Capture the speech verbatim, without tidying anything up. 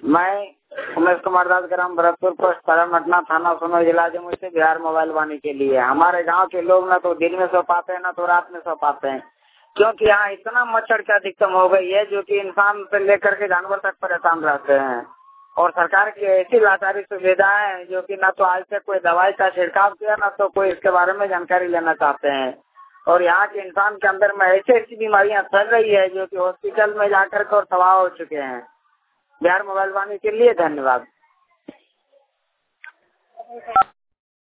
मैं उमेश कुमार दास, ग्राम भरतपुर, पोस्ट पटना, थाना सोनो, जिला जमुई से बिहार मोबाइल वाणी के लिए। हमारे गांव के लोग ना तो दिन में सो पाते हैं ना तो रात में सो पाते हैं, क्योंकि यहाँ इतना मच्छर की अधिकतम हो गई है जो कि इंसान से लेकर के जानवर तक परेशान रहते हैं। और सरकार की ऐसी लाचारी सुविधाएं हैं जो कि ना तो आज तक कोई दवाई का छिड़काव किया ना तो कोई इसके बारे में जानकारी लेना चाहते हैं। और यहाँ के इंसान के अंदर में ऐसी ऐसी बीमारियां फैल रही है जो कि हॉस्पिटल में जाकर के और तबाह हो चुके हैं। बिहार मोबाइल वाणी के लिए धन्यवाद।